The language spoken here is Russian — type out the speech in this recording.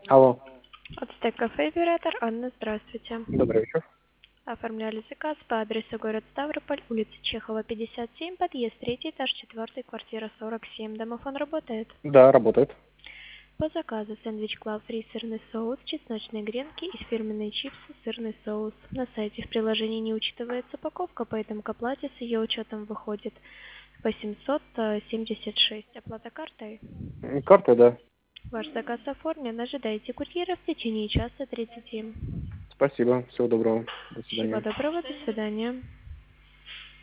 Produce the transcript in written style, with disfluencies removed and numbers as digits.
Алло, Ацтек кафе оператор Анна, здравствуйте. добрый вечер. Оформляли заказ по адресу город Ставрополь, улица Чехова, 57, подъезд 3, этаж 4, квартира 47. Домофон работает. Да, работает. По заказу сэндвич Клаб Фри, сырный соус, чесночные гренки и фирменные чипсы, сырный соус. На сайте в приложении не учитывается упаковка, поэтому к оплате с ее учетом выходит 876. Оплата картой. Карта, да. Ваш заказ оформлен. Ожидайте курьера в течение часа 30. Спасибо. Всего доброго. До Всего свидания. доброго, до свидания.